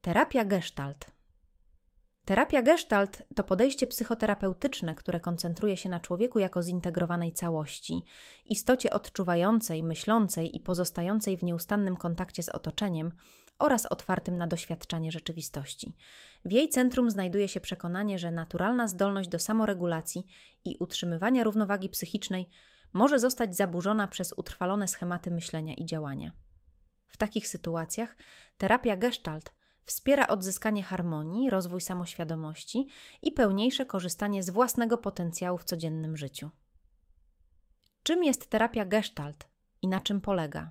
Terapia Gestalt. Terapia Gestalt to podejście psychoterapeutyczne, które koncentruje się na człowieku jako zintegrowanej całości, istocie odczuwającej, myślącej i pozostającej w nieustannym kontakcie z otoczeniem oraz otwartym na doświadczanie rzeczywistości. W jej centrum znajduje się przekonanie, że naturalna zdolność do samoregulacji i utrzymywania równowagi psychicznej może zostać zaburzona przez utrwalone schematy myślenia i działania. W takich sytuacjach terapia Gestalt wspiera odzyskanie harmonii, rozwój samoświadomości i pełniejsze korzystanie z własnego potencjału w codziennym życiu. Czym jest terapia Gestalt i na czym polega?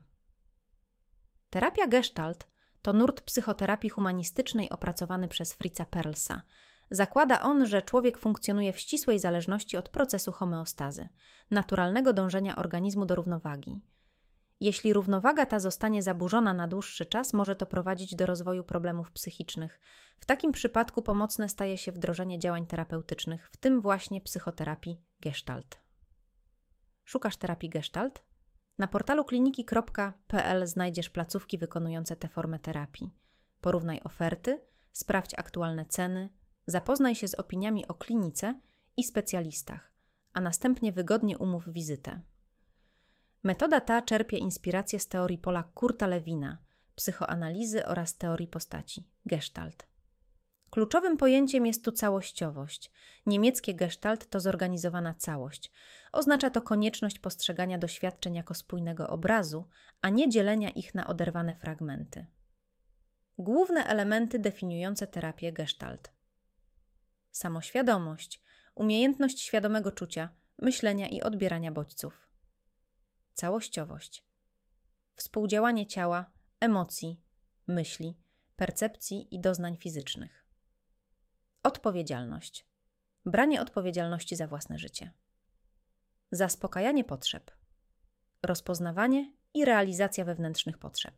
Terapia Gestalt to nurt psychoterapii humanistycznej opracowany przez Fritza Perlsa. Zakłada on, że człowiek funkcjonuje w ścisłej zależności od procesu homeostazy, naturalnego dążenia organizmu do równowagi. Jeśli równowaga ta zostanie zaburzona na dłuższy czas, może to prowadzić do rozwoju problemów psychicznych. W takim przypadku pomocne staje się wdrożenie działań terapeutycznych, w tym właśnie psychoterapii Gestalt. Szukasz terapii Gestalt? Na portalu kliniki.pl znajdziesz placówki wykonujące tę formę terapii. Porównaj oferty, sprawdź aktualne ceny, zapoznaj się z opiniami o klinice i specjalistach, a następnie wygodnie umów wizytę. Metoda ta czerpie inspirację z teorii Paula Kurta-Lewina, psychoanalizy oraz teorii postaci, Gestalt. Kluczowym pojęciem jest tu całościowość. Niemieckie Gestalt to zorganizowana całość. Oznacza to konieczność postrzegania doświadczeń jako spójnego obrazu, a nie dzielenia ich na oderwane fragmenty. Główne elementy definiujące terapię Gestalt. Samoświadomość, umiejętność świadomego czucia, myślenia i odbierania bodźców. Całościowość. Współdziałanie ciała, emocji, myśli, percepcji i doznań fizycznych. Odpowiedzialność. Branie odpowiedzialności za własne życie. Zaspokajanie potrzeb. Rozpoznawanie i realizacja wewnętrznych potrzeb.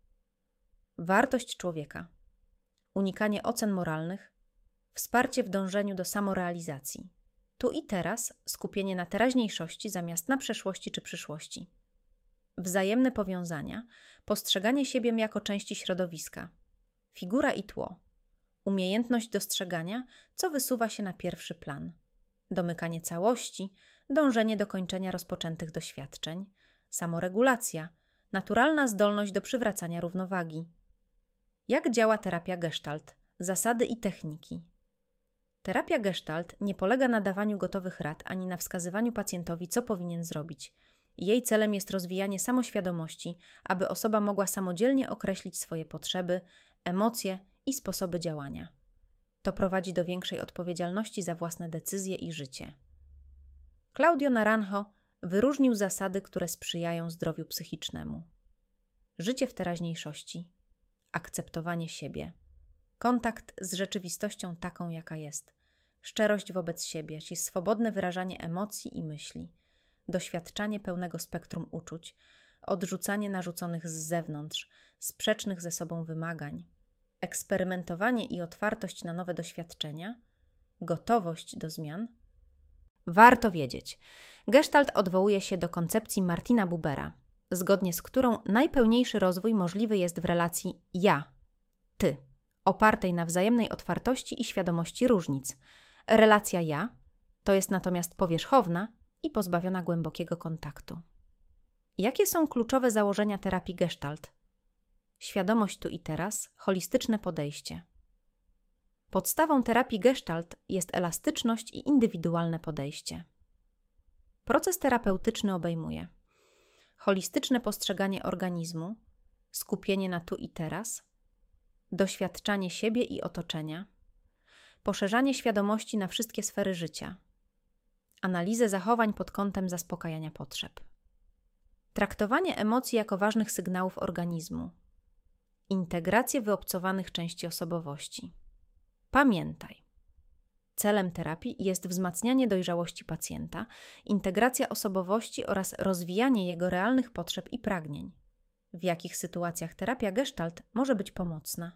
Wartość człowieka. Unikanie ocen moralnych. Wsparcie w dążeniu do samorealizacji. Tu i teraz skupienie na teraźniejszości zamiast na przeszłości czy przyszłości. Wzajemne powiązania, postrzeganie siebie jako części środowiska. Figura i tło. Umiejętność dostrzegania, co wysuwa się na pierwszy plan. Domykanie całości, dążenie do kończenia rozpoczętych doświadczeń. Samoregulacja, naturalna zdolność do przywracania równowagi. Jak działa terapia Gestalt? Zasady i techniki. Terapia Gestalt nie polega na dawaniu gotowych rad ani na wskazywaniu pacjentowi, co powinien zrobić. Jej celem jest rozwijanie samoświadomości, aby osoba mogła samodzielnie określić swoje potrzeby, emocje i sposoby działania. To prowadzi do większej odpowiedzialności za własne decyzje i życie. Claudio Naranjo wyróżnił zasady, które sprzyjają zdrowiu psychicznemu. Życie w teraźniejszości, akceptowanie siebie, kontakt z rzeczywistością taką, jaka jest, szczerość wobec siebie, czyli swobodne wyrażanie emocji i myśli, doświadczanie pełnego spektrum uczuć, odrzucanie narzuconych z zewnątrz, sprzecznych ze sobą wymagań, eksperymentowanie i otwartość na nowe doświadczenia, gotowość do zmian. Warto wiedzieć, Gestalt odwołuje się do koncepcji Martina Bubera, zgodnie z którą najpełniejszy rozwój możliwy jest w relacji ja, ty, opartej na wzajemnej otwartości i świadomości różnic. Relacja ja to jest natomiast powierzchowna i pozbawiona głębokiego kontaktu. Jakie są kluczowe założenia terapii Gestalt? Świadomość tu i teraz, holistyczne podejście. Podstawą terapii Gestalt jest elastyczność i indywidualne podejście. Proces terapeutyczny obejmuje holistyczne postrzeganie organizmu, skupienie na tu i teraz, doświadczanie siebie i otoczenia, poszerzanie świadomości na wszystkie sfery życia, analizę zachowań pod kątem zaspokajania potrzeb, traktowanie emocji jako ważnych sygnałów organizmu, integrację wyobcowanych części osobowości. Pamiętaj, celem terapii jest wzmacnianie dojrzałości pacjenta, integracja osobowości oraz rozwijanie jego realnych potrzeb i pragnień. W jakich sytuacjach terapia Gestalt może być pomocna?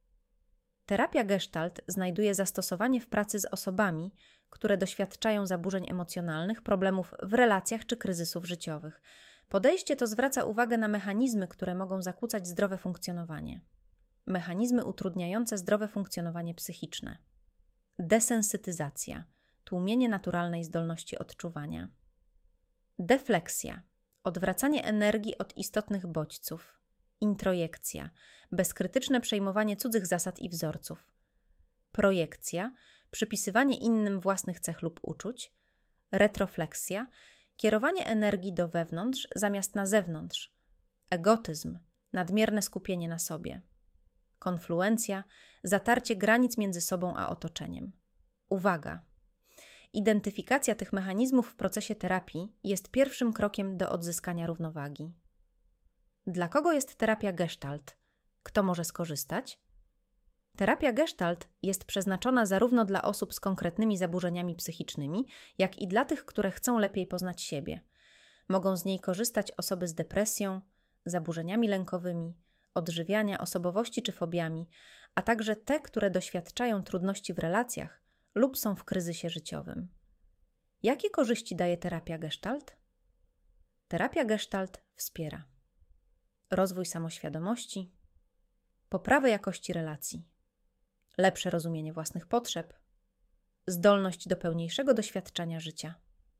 Terapia Gestalt znajduje zastosowanie w pracy z osobami, które doświadczają zaburzeń emocjonalnych, problemów w relacjach czy kryzysów życiowych. Podejście to zwraca uwagę na mechanizmy, które mogą zakłócać zdrowe funkcjonowanie. mechanizmy utrudniające zdrowe funkcjonowanie psychiczne. Desensytyzacja, tłumienie naturalnej zdolności odczuwania. Defleksja, odwracanie energii od istotnych bodźców. Introjekcja, bezkrytyczne przejmowanie cudzych zasad i wzorców. Projekcja, przypisywanie innym własnych cech lub uczuć. Retrofleksja, kierowanie energii do wewnątrz zamiast na zewnątrz. Egotyzm, nadmierne skupienie na sobie. Konfluencja, zatarcie granic między sobą a otoczeniem. Uwaga! Identyfikacja tych mechanizmów w procesie terapii jest pierwszym krokiem do odzyskania równowagi. Dla kogo jest terapia Gestalt? Kto może skorzystać? Terapia Gestalt jest przeznaczona zarówno dla osób z konkretnymi zaburzeniami psychicznymi, jak i dla tych, które chcą lepiej poznać siebie. Mogą z niej korzystać osoby z depresją, zaburzeniami lękowymi, odżywiania, osobowości czy fobiami, a także te, które doświadczają trudności w relacjach lub są w kryzysie życiowym. Jakie korzyści daje terapia Gestalt? Terapia Gestalt wspiera rozwój samoświadomości, poprawę jakości relacji, lepsze rozumienie własnych potrzeb, zdolność do pełniejszego doświadczania życia.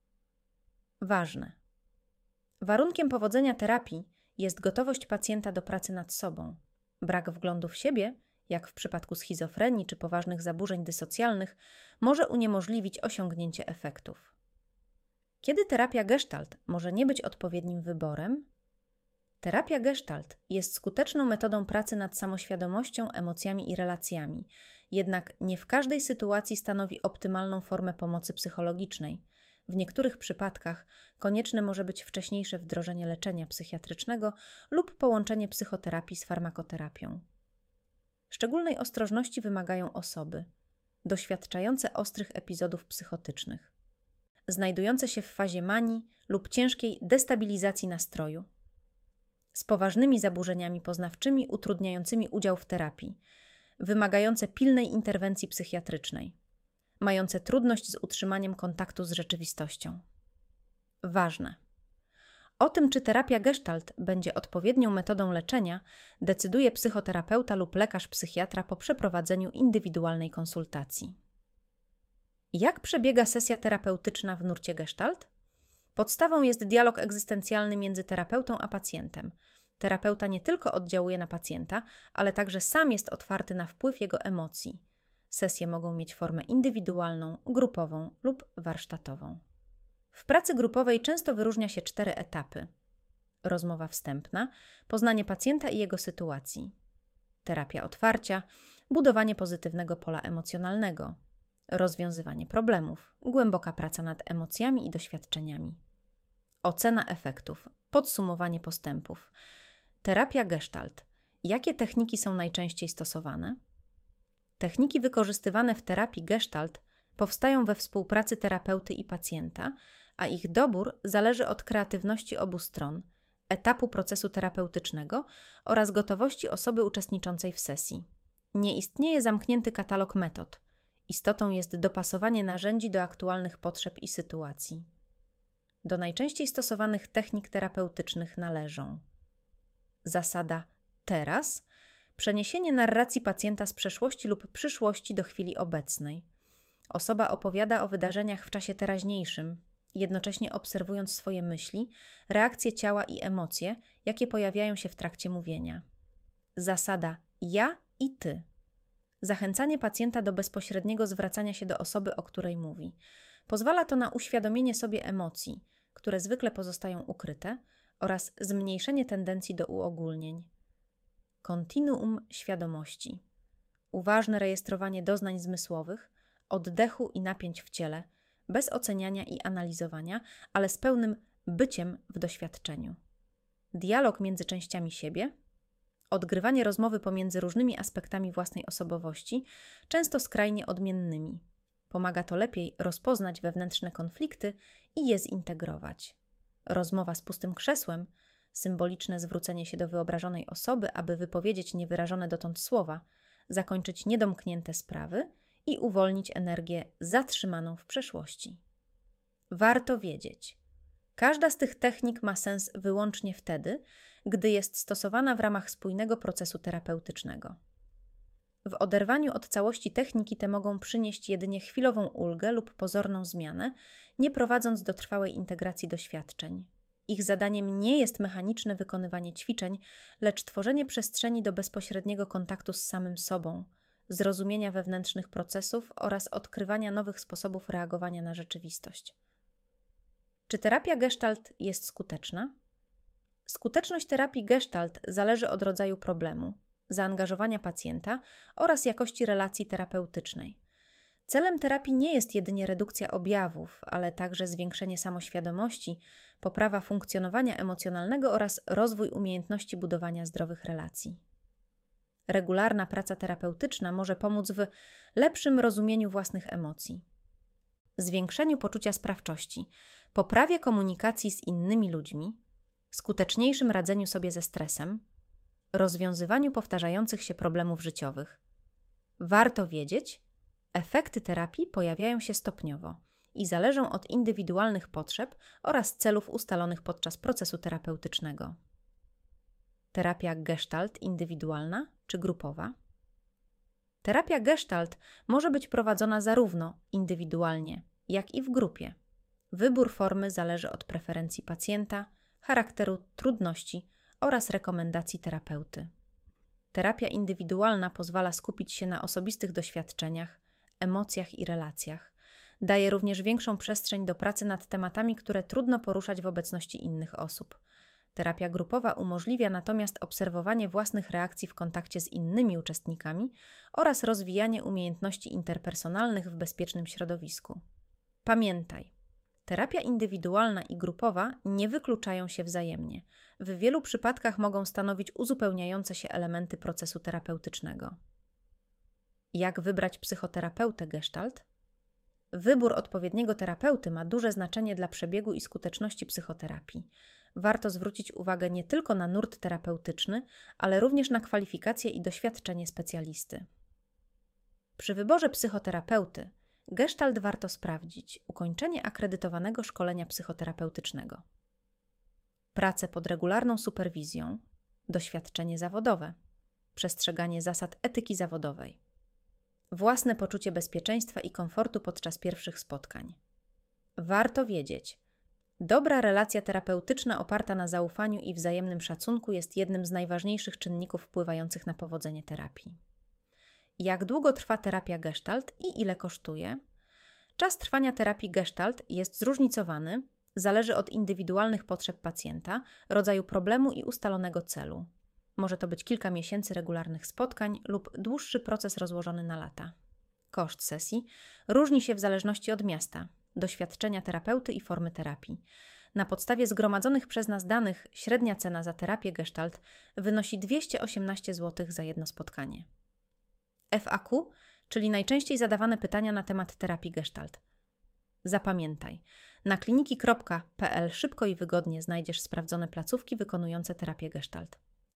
Ważne. Warunkiem powodzenia terapii jest gotowość pacjenta do pracy nad sobą. Brak wglądu w siebie, jak w przypadku schizofrenii czy poważnych zaburzeń dysocjalnych, może uniemożliwić osiągnięcie efektów. Kiedy terapia Gestalt może nie być odpowiednim wyborem? Terapia Gestalt jest skuteczną metodą pracy nad samoświadomością, emocjami i relacjami, jednak nie w każdej sytuacji stanowi optymalną formę pomocy psychologicznej. W niektórych przypadkach konieczne może być wcześniejsze wdrożenie leczenia psychiatrycznego lub połączenie psychoterapii z farmakoterapią. Szczególnej ostrożności wymagają osoby doświadczające ostrych epizodów psychotycznych, znajdujące się w fazie manii lub ciężkiej destabilizacji nastroju, z poważnymi zaburzeniami poznawczymi utrudniającymi udział w terapii, wymagające pilnej interwencji psychiatrycznej, mające trudność z utrzymaniem kontaktu z rzeczywistością. Ważne. O tym, czy terapia Gestalt będzie odpowiednią metodą leczenia, decyduje psychoterapeuta lub lekarz psychiatra po przeprowadzeniu indywidualnej konsultacji. Jak przebiega sesja terapeutyczna w nurcie Gestalt? Podstawą jest dialog egzystencjalny między terapeutą a pacjentem. Terapeuta nie tylko oddziałuje na pacjenta, ale także sam jest otwarty na wpływ jego emocji. Sesje mogą mieć formę indywidualną, grupową lub warsztatową. W pracy grupowej często wyróżnia się 4 etapy. Rozmowa wstępna, poznanie pacjenta i jego sytuacji. Terapia otwarcia, budowanie pozytywnego pola emocjonalnego. Rozwiązywanie problemów, głęboka praca nad emocjami i doświadczeniami. Ocena efektów, podsumowanie postępów. Terapia Gestalt. Jakie techniki są najczęściej stosowane? Techniki wykorzystywane w terapii Gestalt powstają we współpracy terapeuty i pacjenta, a ich dobór zależy od kreatywności obu stron, etapu procesu terapeutycznego oraz gotowości osoby uczestniczącej w sesji. Nie istnieje zamknięty katalog metod. Istotą jest dopasowanie narzędzi do aktualnych potrzeb i sytuacji. Do najczęściej stosowanych technik terapeutycznych należą: zasada teraz, przeniesienie narracji pacjenta z przeszłości lub przyszłości do chwili obecnej. Osoba opowiada o wydarzeniach w czasie teraźniejszym, jednocześnie obserwując swoje myśli, reakcje ciała i emocje, jakie pojawiają się w trakcie mówienia. Zasada ja i ty. Zachęcanie pacjenta do bezpośredniego zwracania się do osoby, o której mówi. Pozwala to na uświadomienie sobie emocji, które zwykle pozostają ukryte, oraz zmniejszenie tendencji do uogólnień. Kontinuum świadomości. Uważne rejestrowanie doznań zmysłowych, oddechu i napięć w ciele, bez oceniania i analizowania, ale z pełnym byciem w doświadczeniu. Dialog między częściami siebie, odgrywanie rozmowy pomiędzy różnymi aspektami własnej osobowości, często skrajnie odmiennymi. Pomaga to lepiej rozpoznać wewnętrzne konflikty i je zintegrować. Rozmowa z pustym krzesłem, symboliczne zwrócenie się do wyobrażonej osoby, aby wypowiedzieć niewyrażone dotąd słowa, zakończyć niedomknięte sprawy i uwolnić energię zatrzymaną w przeszłości. Warto wiedzieć, każda z tych technik ma sens wyłącznie wtedy, gdy jest stosowana w ramach spójnego procesu terapeutycznego. W oderwaniu od całości techniki te mogą przynieść jedynie chwilową ulgę lub pozorną zmianę, nie prowadząc do trwałej integracji doświadczeń. Ich zadaniem nie jest mechaniczne wykonywanie ćwiczeń, lecz tworzenie przestrzeni do bezpośredniego kontaktu z samym sobą, zrozumienia wewnętrznych procesów oraz odkrywania nowych sposobów reagowania na rzeczywistość. Czy terapia Gestalt jest skuteczna? Skuteczność terapii Gestalt zależy od rodzaju problemu, zaangażowania pacjenta oraz jakości relacji terapeutycznej. Celem terapii nie jest jedynie redukcja objawów, ale także zwiększenie samoświadomości, poprawa funkcjonowania emocjonalnego oraz rozwój umiejętności budowania zdrowych relacji. Regularna praca terapeutyczna może pomóc w lepszym rozumieniu własnych emocji, zwiększeniu poczucia sprawczości, poprawie komunikacji z innymi ludźmi, skuteczniejszym radzeniu sobie ze stresem, rozwiązywaniu powtarzających się problemów życiowych. Warto wiedzieć, efekty terapii pojawiają się stopniowo i zależą od indywidualnych potrzeb oraz celów ustalonych podczas procesu terapeutycznego. Terapia Gestalt indywidualna czy grupowa? Terapia Gestalt może być prowadzona zarówno indywidualnie, jak i w grupie. Wybór formy zależy od preferencji pacjenta, charakteru trudności oraz rekomendacji terapeuty. Terapia indywidualna pozwala skupić się na osobistych doświadczeniach, emocjach i relacjach. Daje również większą przestrzeń do pracy nad tematami, które trudno poruszać w obecności innych osób. Terapia grupowa umożliwia natomiast obserwowanie własnych reakcji w kontakcie z innymi uczestnikami oraz rozwijanie umiejętności interpersonalnych w bezpiecznym środowisku. Pamiętaj, terapia indywidualna i grupowa nie wykluczają się wzajemnie. W wielu przypadkach mogą stanowić uzupełniające się elementy procesu terapeutycznego. Jak wybrać psychoterapeutę Gestalt? Wybór odpowiedniego terapeuty ma duże znaczenie dla przebiegu i skuteczności psychoterapii. Warto zwrócić uwagę nie tylko na nurt terapeutyczny, ale również na kwalifikacje i doświadczenie specjalisty. Przy wyborze psychoterapeuty Gestalt warto sprawdzić ukończenie akredytowanego szkolenia psychoterapeutycznego, pracę pod regularną superwizją, doświadczenie zawodowe, przestrzeganie zasad etyki zawodowej, własne poczucie bezpieczeństwa i komfortu podczas pierwszych spotkań. Warto wiedzieć, dobra relacja terapeutyczna oparta na zaufaniu i wzajemnym szacunku jest jednym z najważniejszych czynników wpływających na powodzenie terapii. Jak długo trwa terapia Gestalt i ile kosztuje? Czas trwania terapii Gestalt jest zróżnicowany, zależy od indywidualnych potrzeb pacjenta, rodzaju problemu i ustalonego celu. Może to być kilka miesięcy regularnych spotkań lub dłuższy proces rozłożony na lata. Koszt sesji różni się w zależności od miasta, doświadczenia terapeuty i formy terapii. Na podstawie zgromadzonych przez nas danych średnia cena za terapię Gestalt wynosi 218 zł za jedno spotkanie. FAQ, czyli najczęściej zadawane pytania na temat terapii Gestalt. Zapamiętaj, na kliniki.pl szybko i wygodnie znajdziesz sprawdzone placówki wykonujące terapię Gestalt.